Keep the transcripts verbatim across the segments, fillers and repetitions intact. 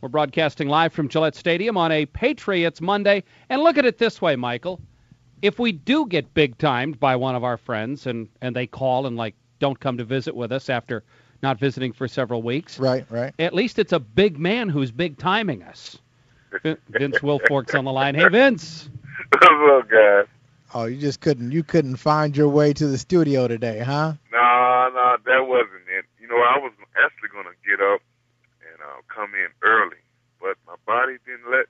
We're broadcasting live from Gillette Stadium on a Patriots Monday. And look at it this way, Michael. If we do get big-timed by one of our friends and, and they call and, like, don't come to visit with us after not visiting for several weeks. Right, right. At least it's a big man who's big-timing us. Vince Wilfork's on the line. Hey, Vince. What's up, guys? Oh, you just couldn't you couldn't find your way to the studio today, huh? No, no, that wasn't it. You know, I was actually going to get up and uh, come in early, but my body didn't let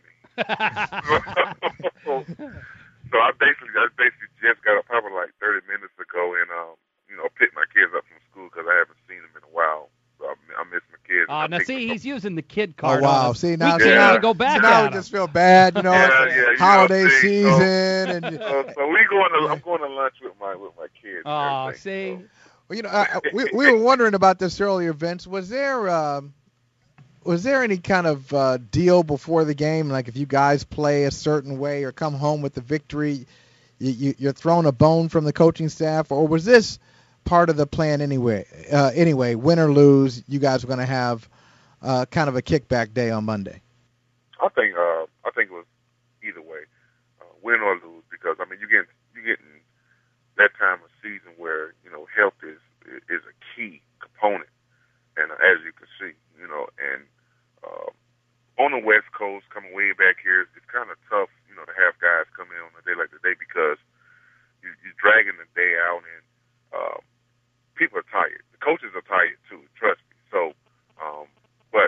me. so, so I basically, I basically just got up probably like thirty minutes ago and, um, you know, picked my kids up from school because I haven't seen them in a while. So I, I miss my kids. Uh, now, see, he's using the kid card. Oh, wow. On see, now, we see, can't now, even go back so now at we just feel bad, you know, yeah, it's yeah, you holiday know, see, season. So, and so, so we going to, I'm going to lunch with my with my kids. Oh, see. So. Well, you know, uh, we we were wondering about this earlier, Vince. Was there um, was there any kind of uh, deal before the game, like if you guys play a certain way or come home with the victory, you, you, you're thrown a bone from the coaching staff, or was this part of the plan anyway? Uh, anyway, win or lose, you guys were going to have uh, kind of a kickback day on Monday. I think uh, I think it was either way, uh, win or lose, because I mean you get you getting that time of season where you know health is is a key component, and uh, as you can see, you know, and uh, on the West Coast, coming way back here, it's kind of tough, you know, to have guys come in on a day like today because you, you're dragging the day out and. Uh, People are tired. The coaches are tired too. Trust me. So, um, but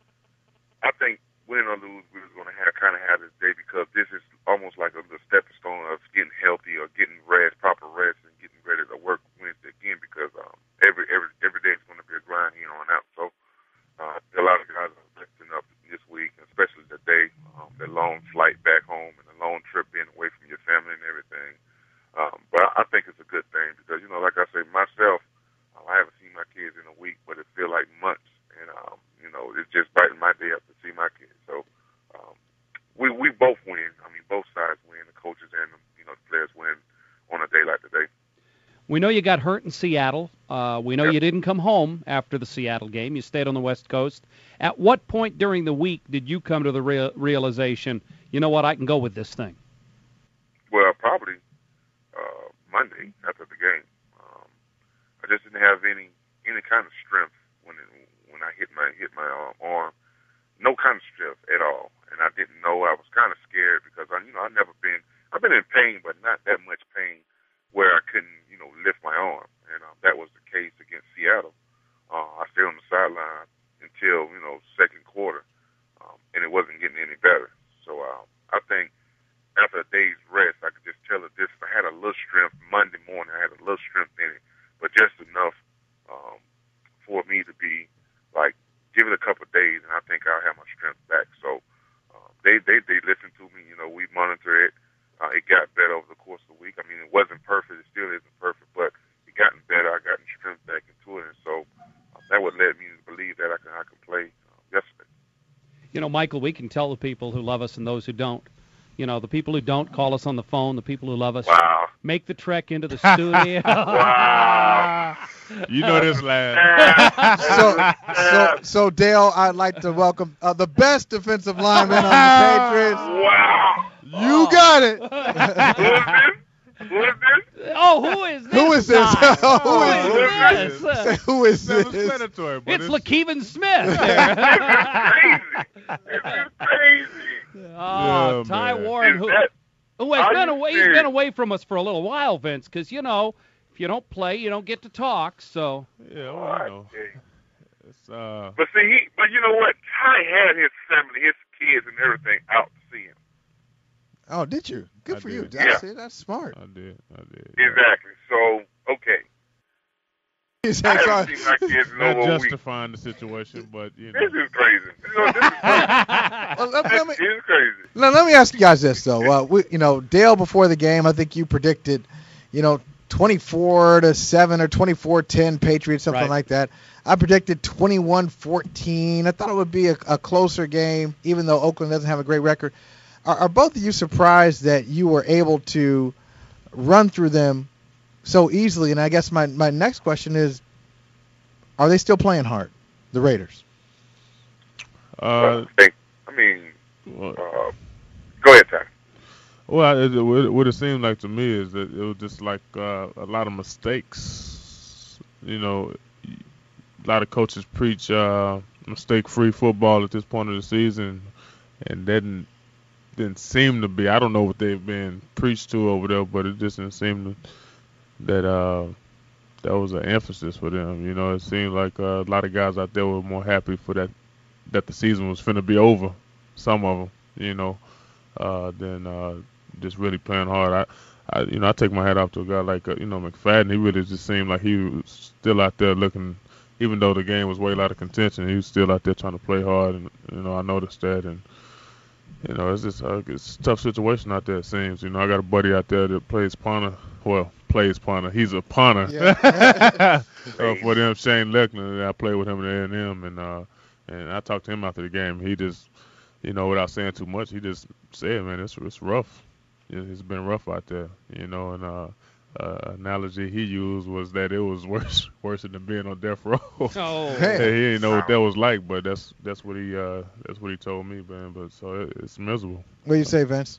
I think win or lose, we was going to have kind of have this day because this is almost like a, the stepping stone of getting healthy or getting rest, proper rest, and getting ready to work Wednesday again. Because um, every every every day is going to be a grind here on out. So, uh, a lot of guys are resting up this week, especially today. Um, the long flight back home and the long trip being away from your family and everything. Um, but I think it's a good thing because you know, like I say, myself. I haven't seen my kids in a week, but it feels like months, and um, you know, it's just brightened my day up to see my kids. So um, we we both win. I mean, both sides win. The coaches and the, you know the players win on a day like today. We know you got hurt in Seattle. Uh, we know yep. you didn't come home after the Seattle game. You stayed on the West Coast. At what point during the week did you come to the real, realization, you know what, I can go with this thing? Well, probably uh, Monday after the game. I just didn't have any any kind of strength when it, when I hit my hit my uh, arm, no kind of strength at all, and I didn't know. I was kind of scared because I you know I never been I've been in pain, but not that much pain where I couldn't you know lift my arm, and um, that was the case against Seattle. Uh, I stayed on the sideline until you know second quarter, um, and it wasn't getting any better. So uh, I think after a day's rest, I could just tell that this I had a little strength Monday morning. I had a little strength in it. But just enough um, for me to be like, give it a couple of days, and I think I'll have my strength back. So uh, they, they they listened to me. You know, we monitor it. Uh, it got better over the course of the week. I mean, it wasn't perfect. It still isn't perfect, but it gotten better. I gotten strength back into it, and so uh, that would let me believe that I can I can play uh, yesterday. You know, Michael, we can tell the people who love us and those who don't. You know, the people who don't call us on the phone, the people who love us, wow. make the trek into the studio. Wow. You know this lad. so, so, so, Dale, I'd like to welcome uh, the best defensive lineman on the Patriots. Wow. You got it. Who is this? Who is this? Oh, who is this? Who is this? guy? who Who is is this? this? Say, who is this? Self-explanatory, but It's Lakeven Smith. This is crazy. This is crazy. Oh, Yeah, Ty man. Warren, Is who, that- who has are been you away, he's serious? been away from us for a little while, Vince, because, you know, if you don't play, you don't get to talk, so. Yeah, Oh, well, I you know, see. it's, uh, But see, he, but you know what? Ty had his family, his kids, and everything out to see him. Oh, did you? Good I for you. did. That's, Yeah. it. That's smart. I did, I did. yeah. Exactly. So, okay. He I said, haven't seen my kids in Not over a week. justifying the situation, but you know. This is crazy. You know, this is crazy. Well, let, let me, This is crazy. Now, let me ask you guys this, though. Uh, we, you know, Dale, before the game, I think you predicted, you know, twenty-four to seven or twenty-four ten Patriots, something Right. like that. I predicted twenty-one fourteen. I thought it would be a, a closer game, even though Oakland doesn't have a great record. Are, are both of you surprised that you were able to run through them so easily? And I guess my, my next question is, are they still playing hard, the Raiders? Uh, I think. I mean, well, uh, go ahead, Ty. well it, it, what it seemed like to me is that it was just like uh, a lot of mistakes. You know, a lot of coaches preach uh, mistake-free football at this point of the season, and that didn't, didn't seem to be. I don't know what they've been preached to over there, but it just didn't seem to, that uh, that was an emphasis for them. You know, it seemed like uh, a lot of guys out there were more happy for that that the season was finna be over. Some of them, you know, uh, than uh, just really playing hard. I, I, you know, I take my hat off to a guy like uh, you know McFadden. He really just seemed like he was still out there looking. Even though the game was way out of contention, he was still out there trying to play hard, and you know I noticed that, and you know it's just uh, it's a tough situation out there. It seems, you know, I got a buddy out there that plays punter, well, plays punter. He's a punter Yeah. uh, for them, Shane Lechner. I played with him at A and M, and uh, and I talked to him after the game. He just, you know, without saying too much, he just said, man, it's it's rough. It's been rough out there, you know, and uh. Uh, analogy he used was that it was worse worse than being on death row. Oh, Hey. Hey, he didn't know what that was like, but that's that's what he uh, that's what he told me, man. But so it, it's miserable. What do you say, Vince?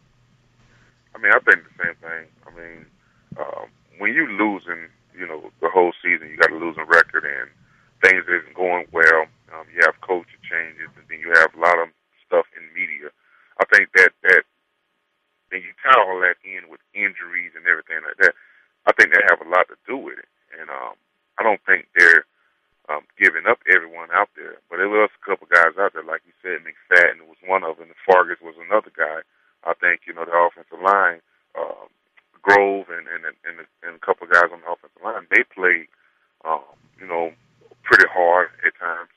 I mean, I think the same thing. I mean, um, when you losing, you know, the whole season, you got a losing record, and things isn't going well. Um, you have coaching changes, and then you have a lot of stuff in media. I think that that, and you tie all that in with injuries and everything like that. I think they have a lot to do with it, and um, I don't think they're um, giving up everyone out there. But there was a couple guys out there, like you said, McFadden was one of them, and Fargus was another guy. I think, you know, the offensive line, um, Grove and and, and and a couple of guys on the offensive line, they played, um, you know, pretty hard at times.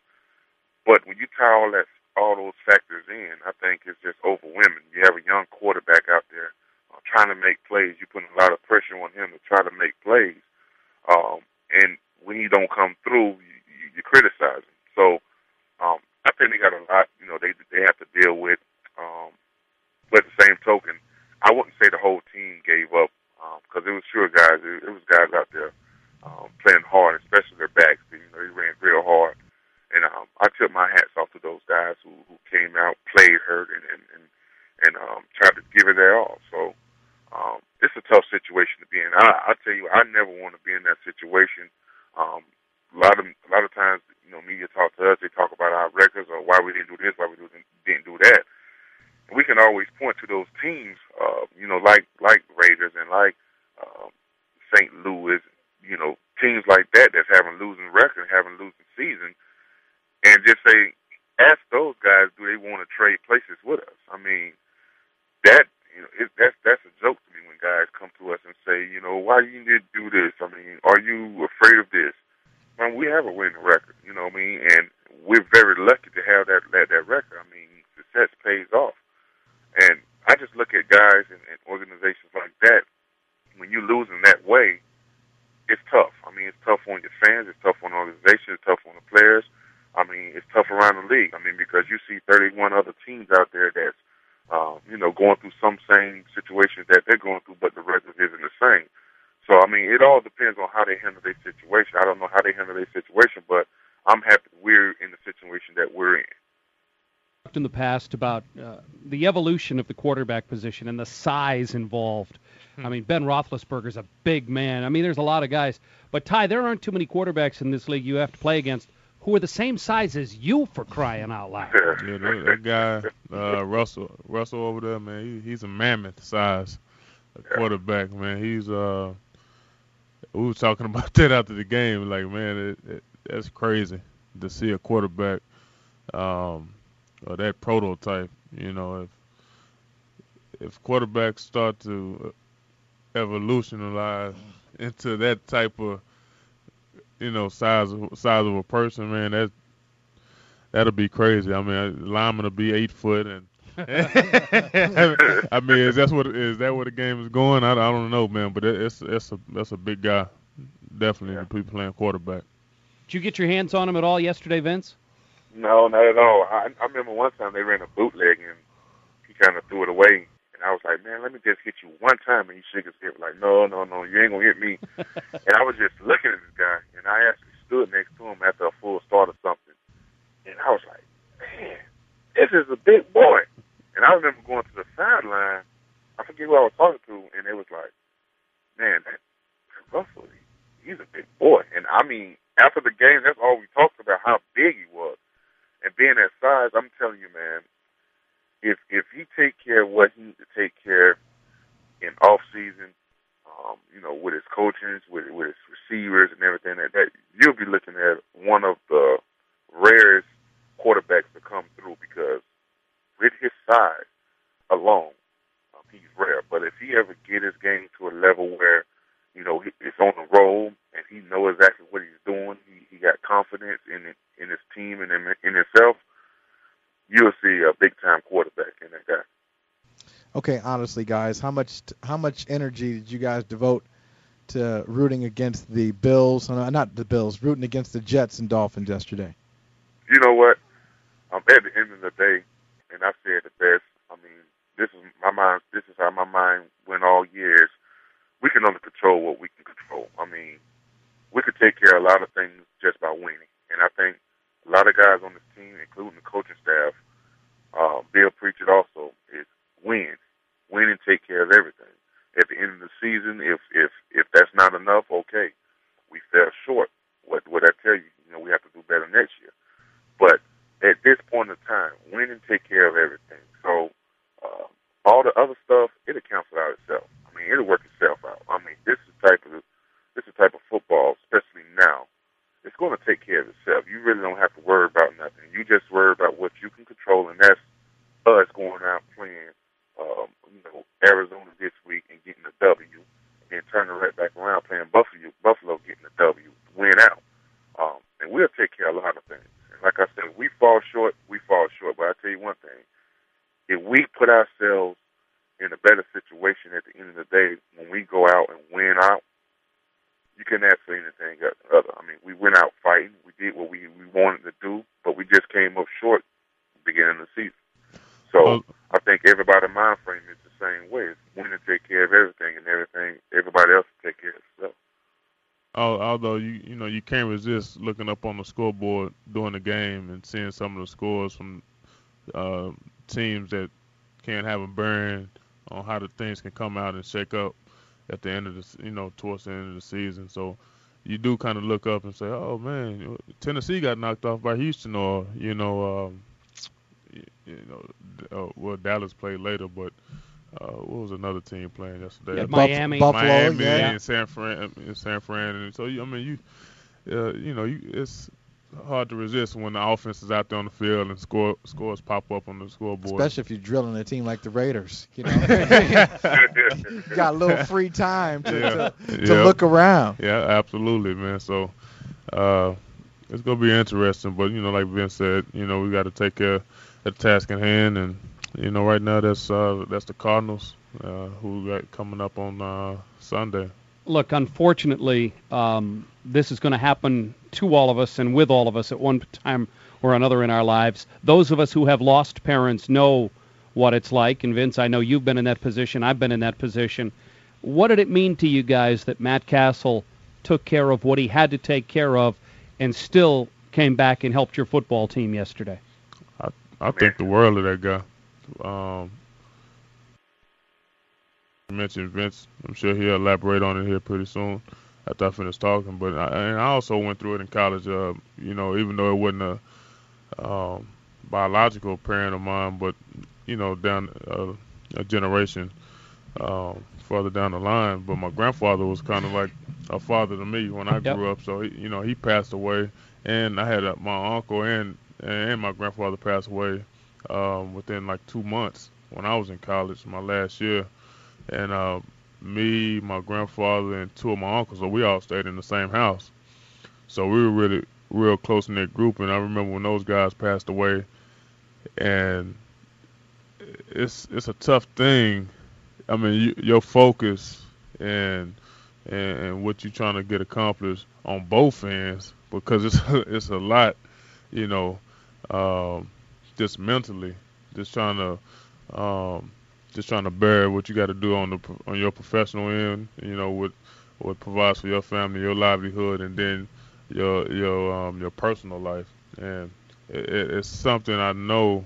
But when you tie all that, all those factors in, I think it's just overwhelming. You have a young quarterback out there uh, trying to make plays. You're putting a lot of pressure on him to try to make plays. Um, and when he don't come through, you, you, you criticize him. So um, I think they got a lot, you know, they they have to deal with. Um, but at the same token, I wouldn't say the whole team gave up because um, it was sure guys, it, it was guys out there um, playing hard, especially their backs. You know, they ran real hard. And um, I took my hats off to those guys who, who came out, played hurt, and and and, and um, tried to give it their all. So um, it's a tough situation to be in. I, I tell you, I never want to be in that situation. Um, a lot of a lot of times, you know, media talk to us. They talk about our records or why we didn't do this, why we didn't didn't do that. And we can always point to those teams, uh, you know, like like Raiders and like uh, Saint Louis, you know, teams like that that's having losing record, having losing season. And just say, ask those guys, do they want to trade places with us? I mean, that you know, it, that's that's a joke to me when guys come to us and say, you know, why you need to do this? I mean, are you afraid of this? I mean, we have a winning record, you know what I mean, and we're very lucky to have that that, that record. I mean, success pays off, and I just look at guys and, and organizations like that. When you lose in that way, it's tough. I mean, it's tough on your fans, it's tough on the organization, it's tough on the players. I mean, it's tough around the league. I mean, because you see thirty-one other teams out there that's, um, you know, going through some same situations that they're going through, but the record isn't the same. So, I mean, it all depends on how they handle their situation. I don't know how they handle their situation, but I'm happy we're in the situation that we're in. In the past about uh, the evolution of the quarterback position and the size involved. Hmm. I mean, Ben Roethlisberger's a big man. I mean, there's a lot of guys. But, Ty, there aren't too many quarterbacks in this league you have to play against who are the same size as you, for crying out loud. Yeah, that, that guy, uh, Russell, Russell over there, man, he, he's a mammoth size quarterback, man. He's, uh, we were talking about that after the game. Like, man, it, it, that's crazy to see a quarterback, um, or that prototype. You know, if if quarterbacks start to evolutionize into that type of, you know, size of, size of a person, man, that that'll be crazy. I mean, a lineman will be eight foot, and I mean, is that what is that where the game is going? I, I don't know, man, but it, it's it's a that's a big guy, definitely yeah. to be playing quarterback. Did you get your hands on him at all yesterday, Vince? No, not at all. I, I remember one time they ran a bootleg and he kind of threw it away. And I was like, man, let me just hit you one time. And he shook his head like, no, no, no, you ain't going to hit me. And I was just looking at this guy. And I actually stood next to him after a full start or something. And I was like, man, this is a big boy. And I remember going to the sideline. I forget who I was talking to, and it was like, man, that, that Russell, he, he's a big boy. And I mean, after the game, that's all we talked about, how big he was. And being that size, I'm telling you, man, if if he take care of what he needs to take care of in off season, um, you know, with his coaching, with with his receivers and everything, that, that you'll be looking at one of the rarest quarterbacks to come through, because with his size alone, um, he's rare. But if he ever get his game to a level where, you know, he, it's on the roll and he knows exactly what he's doing, he, he got confidence in it, in his team and in, in himself, you'll see a big time quarterback in that guy. Okay, honestly, guys, how much how much energy did you guys devote to rooting against the Bills? Uh, not the Bills, rooting against the Jets and Dolphins yesterday. You know what? Um, at the end of the day, and I said the best. I mean, this is my mind. This is how my mind went all years. We can only control what we can control. I mean, we could take care of a lot of things just by winning. And I think a lot of guys on this team, including the coaching staff, uh, Bill Pritchard also, is win. Win and take care of everything. At the end of the season, if if if that's not enough, okay, we fell short. What what I tell you, you know, we have to do better next year. But at this point in time, win and take care of everything. So uh, all the other stuff, it'll cancel out itself. I mean, it'll work itself out. I mean, this is the type of this is the type of football, especially now. It's going to take care of itself. You really don't have to worry about nothing. You just worry about what you can control, and that's us going out playing, um, you know, Arizona this week and getting a W, and then turning right back around playing Buffalo, Buffalo getting a W, win out. Um, and we'll take care of a lot of things. And like I said, we fall short, we fall short. But I tell you one thing: if we put ourselves in a better situation at the end of the day, when we go out and win out, you couldn't ask for anything other. I mean, we went out fighting. We did what we, we wanted to do, but we just came up short at the beginning of the season. So well, I think everybody's mind frame is the same way. It's winning to take care of everything, and everything, everybody else will take care of itself. although you you know you can't resist looking up on the scoreboard during the game and seeing some of the scores from uh, teams that can't have a bearing on how the things can come out and shake up at the end of the, you know, towards the end of the season. So you do kind of look up and say, oh man, Tennessee got knocked off by Houston, or you know, um, you know, uh, well Dallas played later, but uh, what was another team playing yesterday? Yeah, Miami, Buffalo, Miami, yeah. and San Fran, and San Fran, and so I mean, you, uh, you know, you, it's hard to resist when the offense is out there on the field and score scores pop up on the scoreboard. Especially if you're drilling a team like the Raiders, you know, you got a little free time to, Yeah. to, to Yeah. look around. Yeah, absolutely, man. So uh, it's gonna be interesting, but you know, like Vince said, you know, we got to take care of the task in hand, and you know, right now that's uh, that's the Cardinals uh, who got coming up on uh, Sunday. Look, unfortunately, um, this is going to happen to all of us and with all of us at one time or another in our lives. Those of us who have lost parents know what it's like. And Vince, I know you've been in that position. I've been in that position. What did it mean to you guys that Matt Castle took care of what he had to take care of and still came back and helped your football team yesterday? I I think the world of that guy. Um, you mentioned Vince. I'm sure he'll elaborate on it here pretty soon after I finish talking. But I, and I also went through it in college. Uh, you know, even though it wasn't a um, biological parent of mine, but you know, down uh, a generation um, further down the line. But my grandfather was kind of like a father to me when I Yep. grew up. So he, you know, he passed away, and I had a, my uncle and and my grandfather passed away um, within like two months when I was in college, my last year. And uh, me, my grandfather, and two of my uncles, so we all stayed in the same house. So we were really real close-knit group. And I remember when those guys passed away, and it's it's a tough thing. I mean, you, your focus and, and and what you're trying to get accomplished on both ends, because it's it's a lot, you know, um, just mentally, just trying to. Um, Just trying to bear what you got to do on the on your professional end, you know, what what provides for your family, your livelihood, and then your your um your personal life. And it, it's something I know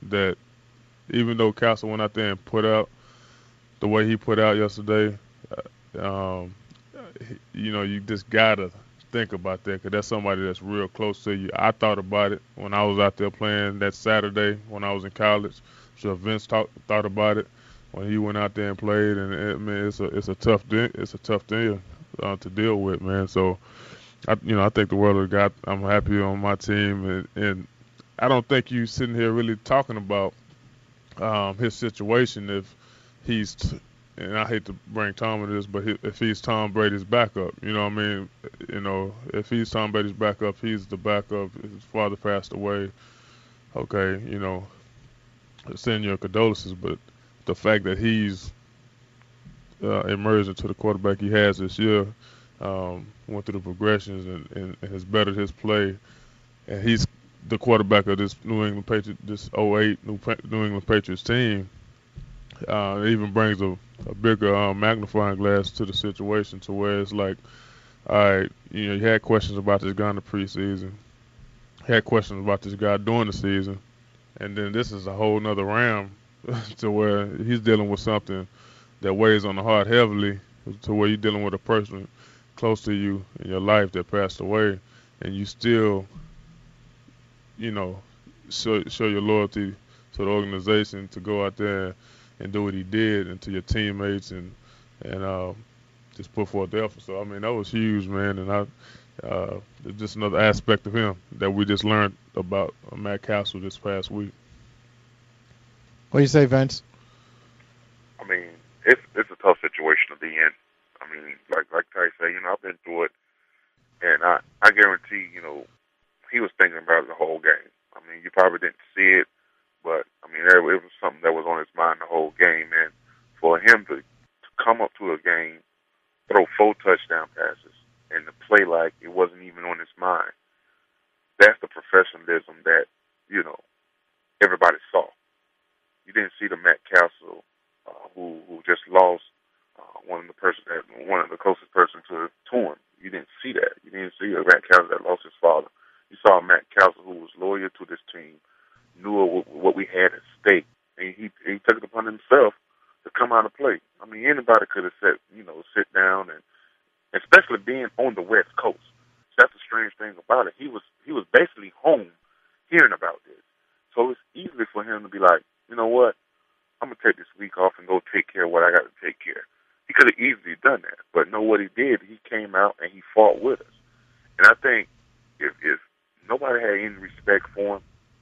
that even though Castle went out there and put out the way he put out yesterday, uh, um, he, you know, you just gotta think about that because that's somebody that's real close to you. I thought about it when I was out there playing that Saturday when I was in college. So Vince talk, thought about it when he went out there and played, and it, man, it's a it's a tough de- it's a tough deal uh, to deal with, man. So, I, you know, I think the world of God. I'm happy on my team, and, and I don't think you sitting here really talking about um, his situation if he's. T- And I hate to bring Tom into this, but he, if he's Tom Brady's backup, you know what I mean? You know, if he's Tom Brady's backup, he's the backup. His father passed away. Okay, you know, send your condolences. But the fact that he's uh, emerged into the quarterback he has this year, um, went through the progressions and, and, and has bettered his play, and he's the quarterback of this New England Patriots, this oh eight New, New England Patriots team. Uh, it even brings a, a bigger um, magnifying glass to the situation to where it's like, all right, you know, you had questions about this guy in the preseason, you had questions about this guy during the season, and then this is a whole nother round to where he's dealing with something that weighs on the heart heavily, to where you're dealing with a person close to you in your life that passed away, and you still, you know, show, show your loyalty to the organization to go out there and do what he did, and to your teammates, and and uh, just put forth the effort. So I mean, that was huge, man. And I uh, it's just another aspect of him that we just learned about uh, Matt Castle this past week. What do you say, Vince? I mean, it's it's a tough situation to be in. I mean, like like Ty said, you know, I've been through it, and I I guarantee, you know, he was thinking about it the whole game. I mean, you probably didn't see it. But, I mean, it was something that was on his mind the whole game. And for him to, to come up to a game, throw four touchdown passes, and to play like it wasn't even on his mind, that's the professionalism that, you know, everybody saw. You didn't see the Matt Castle uh, who who just lost uh, one of the person that one of the closest person to, to him. You didn't see that. You didn't see a Matt Castle that lost his father. You saw a Matt Castle who was loyal to this team, knew what we had at stake, and he he took it upon himself to come out and play. I mean, anybody could have said, you know, sit down, and especially being on the West Coast. That's the strange thing about it. He was he was basically home hearing about this, so it's easy for him to be like, you know what, I'm gonna take this week off and go take care of what I got to take care of. He could have easily done that, but no, what he did, he came out and he fought with us. And I think if if nobody had any respect for him,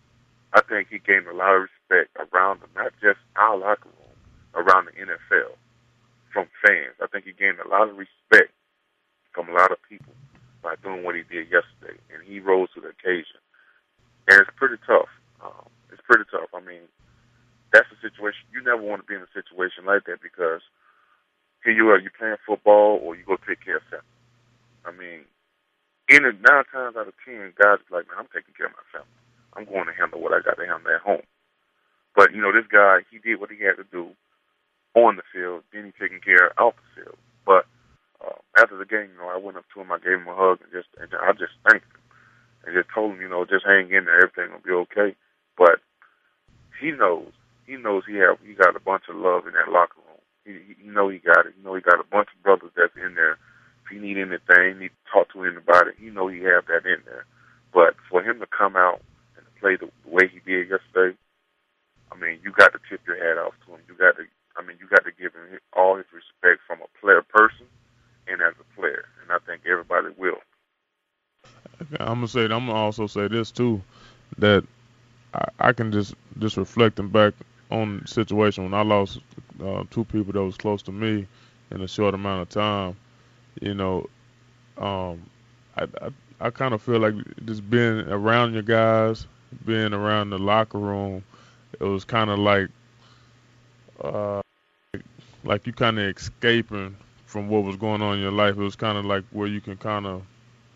I think he gained a lot of respect around him, not just our locker room, around the N F L, from fans. I think he gained a lot of respect from a lot of people by doing what he did yesterday, and he rose to the occasion. And it's pretty tough. Um, it's pretty tough. I mean, that's a situation. You never want to be in a situation like that because here you are, you're playing football or you go take care of family. I mean, in a, nine times out of ten, guys are like, man, I'm taking care of my family. I'm going to handle what I got to handle at home. But, you know, this guy, he did what he had to do on the field, then he taking care of off the field. But uh, after the game, you know, I went up to him, I gave him a hug, and just and I just thanked him. And just told him, you know, just hang in there, everything will be okay. But he knows, he knows he have he got a bunch of love in that locker room. He, he know he got it. He know he got a bunch of brothers that's in there. If he need anything, need to talk to anybody, he know he have that in there. But for him to come out play the way he did yesterday, I mean, you got to tip your hat off to him. You got to, I mean, you got to give him all his respect from a player person and as a player, and I think everybody will. I'm gonna say, I'm gonna also say this too, that I, I can just just reflecting back on the situation when I lost uh, two people that was close to me in a short amount of time. You know, um, I I, I kind of feel like just being around your guys, being around the locker room, it was kind of like, uh, like you kind of escaping from what was going on in your life. It was kind of like where you can kind of,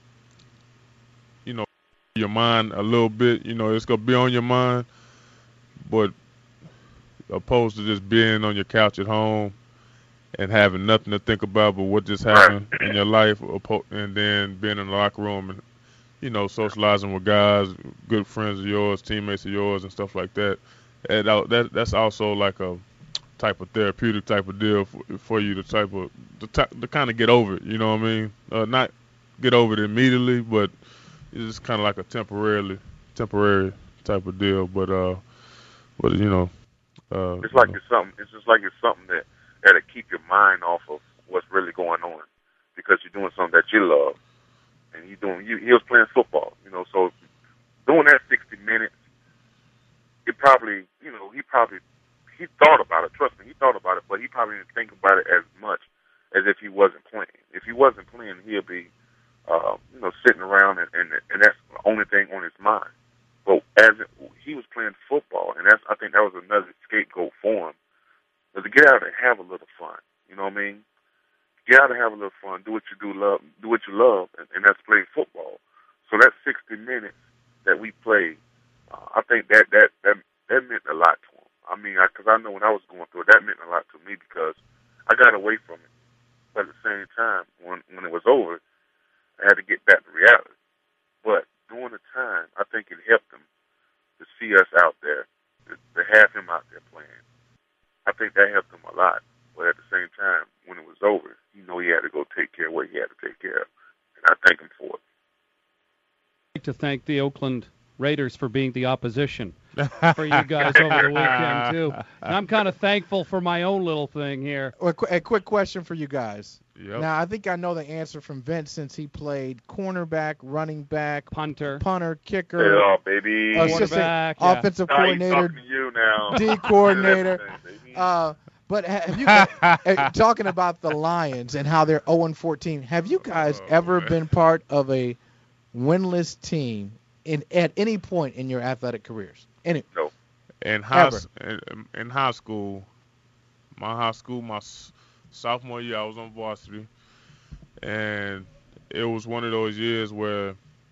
you know, your mind a little bit. You know, it's gonna be on your mind, but opposed to just being on your couch at home and having nothing to think about but what just happened in your life, and then being in the locker room and, you know, socializing with guys, good friends of yours, teammates of yours, and stuff like that. and uh, that that's also like a type of therapeutic type of deal for, for you to type of to, to kind of get over it. You know what I mean? Uh, not get over it immediately, but it's just kind of like a temporarily temporary type of deal. But uh, but you know, uh, It's like you know. it's something. It's just like it's something that that'll keep your mind off of what's really going on, because you're doing something that you love, and you doing. You, he was playing football, you know. So doing that sixty minutes, it probably, you know, he probably he thought about it. Trust me, he thought about it, but he probably didn't think about it as much as if he wasn't playing. If he wasn't playing, he'll be, uh, you know, sitting around, and, and and that's the only thing on his mind. But as it, he was playing football, and that's I think that was another scapegoat for him, was to get out and have a little fun. You know what I mean? Get out and have a little fun. Do what you do love. Do what you love, and, and that's play football. So that sixty minutes that we played, uh, I think that that that that meant a lot to him. I mean, because I, I know when I was going through it, that meant a lot to me because I got away from it. But at the same time, when when it was over, I had to get back to reality. But during the time, I think it helped him to see us out there, to, to have him out there playing. I think that helped him a lot. But at the same time, when it was over, he knew he had to go take care of what he had to take care of. And I thank him for it. I'd like to thank the Oakland Raiders for being the opposition for you guys over the weekend, too. And I'm kind of thankful for my own little thing here. Well, a, qu- a quick question for you guys. Yep. Now, I think I know the answer from Vince since he played cornerback, running back, Punter. punter, kicker, Yeah, baby. assistant Quarterback, yeah. offensive Now he's coordinator, talking to you now. D coordinator. Everything, baby. Uh, but ha- have you uh, talking about the Lions and how they're oh and fourteen? Have you guys Oh, ever man. been part of a winless team in at any point in your athletic careers? Any? No. In high, Ever. s- in, in high school, my high school, my s- sophomore year, I was on varsity, and it was one of those years where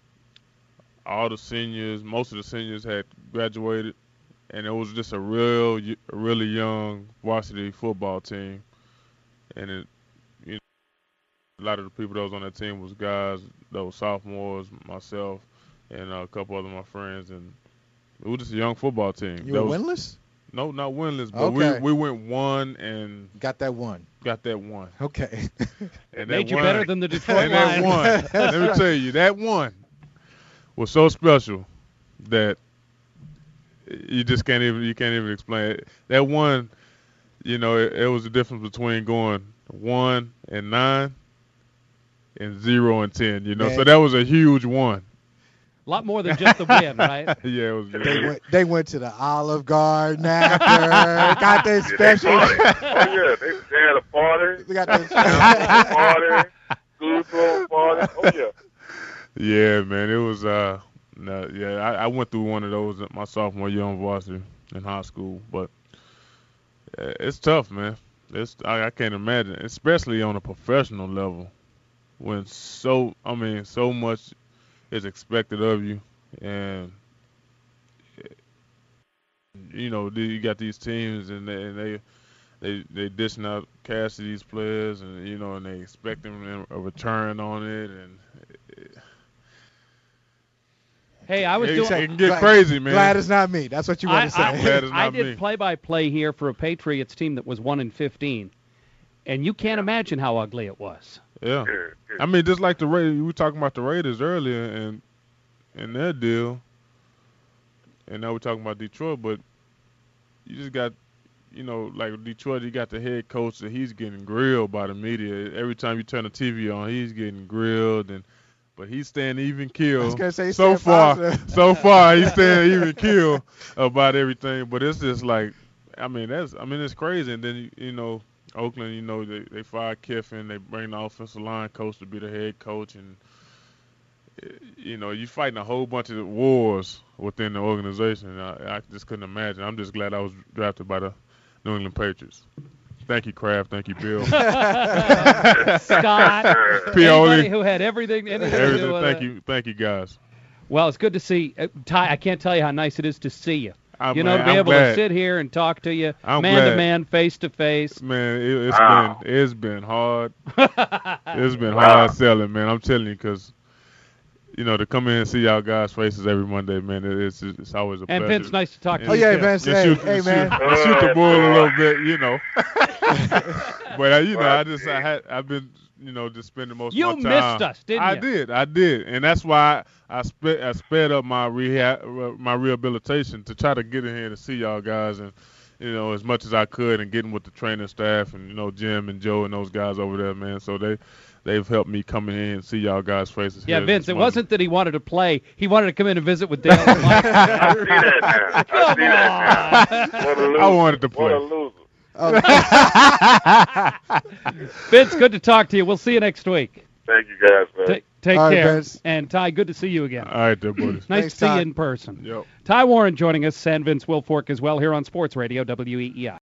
all the seniors, most of the seniors had graduated, and it was just a real, y- a really young varsity football team, and it, you know, a lot of the people that was on that team was guys that were sophomores, myself, and a couple other my friends, and it was just a young football team. You That were was- winless? No, not winless, but Okay. we we went one and Got that one. got that one. Okay. And Made that you one, better than the Detroit and that Lions. one, let me tell you, that one was so special that you just can't even you can't even explain it. That one, you know, it, it was the difference between going one and nine and zero and ten. You know, Man. so that was a huge one. A lot more than just the win, right? Yeah, it was. They went, they went to the Olive Garden after, got their Yeah, they special. party. Oh, yeah. They, they had a party. They got their party. School throw party. Oh, yeah. Yeah, man, it was. Uh, no, yeah, I, I went through one of those at my sophomore year on varsity in high school, but uh, it's tough, man. It's I, I can't imagine, especially on a professional level, when so I mean so much is expected of you, and you know you got these teams and they and they they, they dishing out cash to these players, and you know and they expect them a return on it, and Hey, I was it, doing. it can get Glad- cray man. Glad it's not me. That's what you I, want to say. I, Glad it's I not did me. play-by-play here for a Patriots team that was one and fifteen, and you can't imagine how ugly it was. Yeah. Yeah, yeah. I mean, just like the Raiders, we were talking about the Raiders earlier and and their deal, and now we're talking about Detroit, but you just got, you know, like Detroit, you got the head coach that he's getting grilled by the media. Every time you turn the T V on, he's getting grilled, and but he's staying even I keel. was gonna say he's so staying far, positive. so far, he's staying even keel about everything. But it's just like, I mean, that's, I mean, it's crazy. And then you know, Oakland, you know, they they fired Kiffin, they bring the offensive line coach to be the head coach, and eh, you know, you fighting a whole bunch of wars within the organization. I, I just couldn't imagine. I'm just glad I was drafted by the New England Patriots. Thank you, Kraft. Thank you, Bill. Scott, Pioli. anybody who had everything, anything to do Everything. with Thank it. you, thank you, guys. Well, it's good to see. Uh, Ty, I can't tell you how nice it is to see you. I'm, You know, to be I'm able glad. to sit here and talk to you, I'm man to glad. man, face to face. Man, it, it's Wow. been it's been hard. It's been Wow. hard selling, man. I'm telling you, because you know, to come in and see y'all guys' faces every Monday, man, it- it's it's always a And pleasure. Vince, nice to talk to Oh you. yeah, too. Vince. You Hey, shoot, hey you man. shoot, you shoot the bull a little bit, you know. but uh, you know, I Right. just I had I've been you know just spending most You of my time. missed us, didn't I you? did, I did, and that's why I sped I sped up my rehab my rehabilitation to try to get in here to see y'all guys and you know as much as I could and getting with the training staff and you know Jim and Joe and those guys over there, man. So they they've helped me come in and see y'all guys' faces. Yeah, here Vince, this it Monday. wasn't that he wanted to play. He wanted to come in and visit with Dale. And Mike. I see that now. I see that now. What a loser. I wanted to What play. a loser. Oh, Vince, good to talk to you. We'll see you next week. Thank you guys, man. Ta- take All right, care. Vince. And Ty, good to see you again. All right, there, buddies. Nice Thanks, to see Ty. you in person. Yep. Ty Warren joining us, and Vince Wilfork as well here on Sports Radio W E E I.